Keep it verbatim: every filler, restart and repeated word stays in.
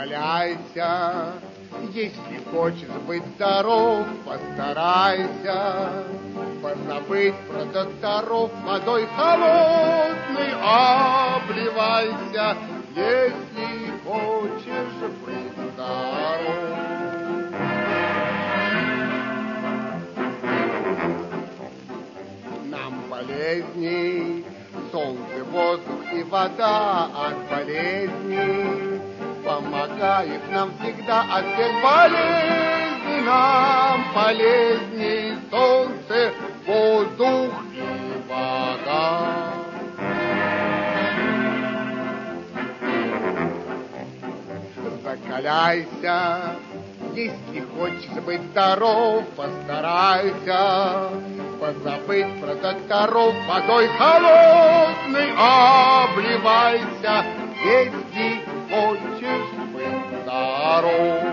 Закаляйся, если хочешь быть здоров, постарайся позабыть про докторов, водой холодной обливайся, если хочешь быть здоров. Нам полезней солнце, воздух и вода от болезней. Помогает нам всегда от всех болезней. Нам полезней солнце, воздух и вода. Закаляйся, если хочешь быть здоров, постарайся позабыть про докторов, водой холодной обливайся, если хочешь быть здоров.